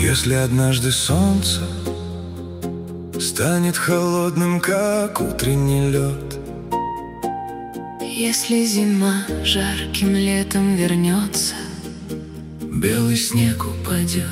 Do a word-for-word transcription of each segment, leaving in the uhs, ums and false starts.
Если однажды солнце станет холодным, как утренний лед, если зима жарким летом вернется, белый снег упадет.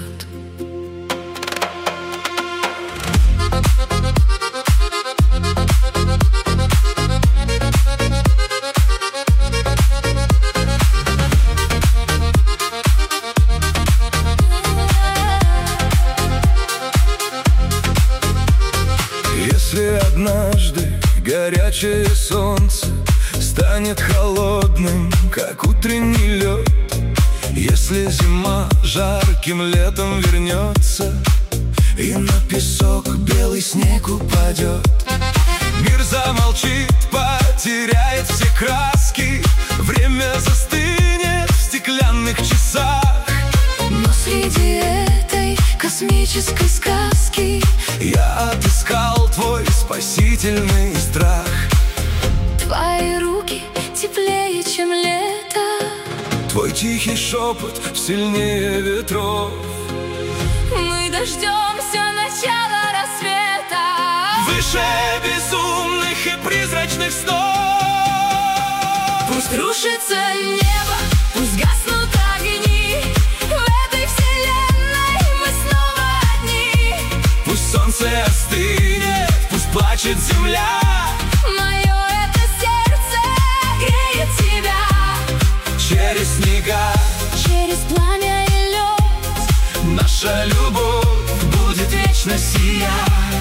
Если однажды горячее солнце станет холодным, как утренний лед, если зима жарким летом вернется, и на песок белый снег упадет, мир замолчит, потеряет все краски, время застынет в стеклянных часах. но среди этой космической сказки я отыскал твой спасительный страх. твои руки теплее, чем лето, Твой тихий шепот сильнее ветров. мы дождемся начала рассвета, Выше безумных и призрачных снов. пусть рушится небо, пусть гаснут огни, в этой вселенной мы снова одни. Пусть солнце остынет, пусть плачет земля, Мое это сердце греет тебя, через снега через пламя и лед наша любовь будет вечно сиять.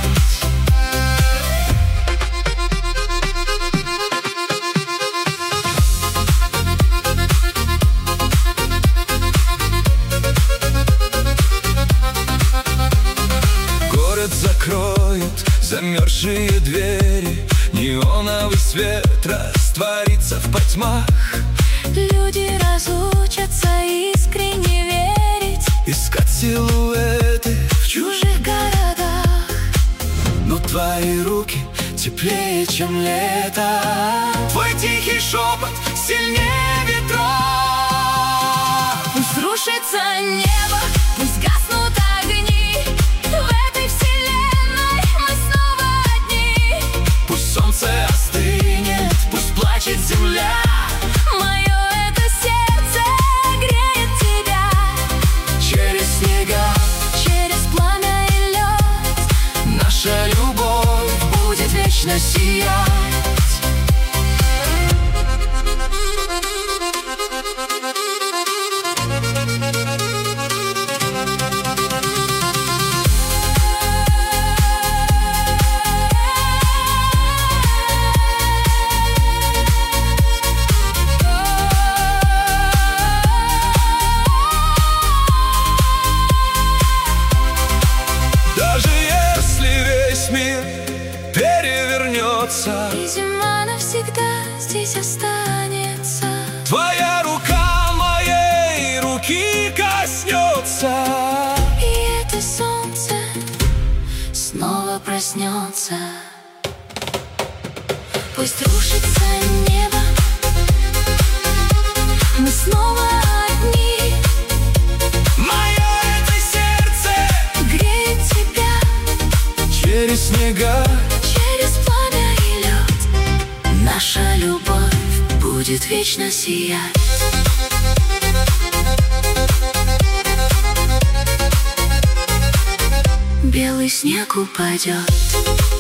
Город закроет замерзшие двери, неоновый свет растворится в потьмах. люди разучатся искренне верить, Искать силуэты в чужих, чужих городах. но твои руки теплее, чем лето. Твой тихий шепот сильнее ветров. Пусть рушится небо, пусть гаснут огни, в этой вселенной мы снова одни. Пусть солнце остынет, пусть плачет земля, Мое это сердце греет тебя, через снега через пламя и лед наша любовь будет вечно сиять. Даже если весь мир перевернется, и зима навсегда здесь останется. твоя рука моей руки коснется, И это солнце снова проснется. Пусть рушится небо, мы снова одни. мое это сердце Греет тебя через снега через пламя и лед. Наша любовь будет вечно сиять. Белый снег упадет.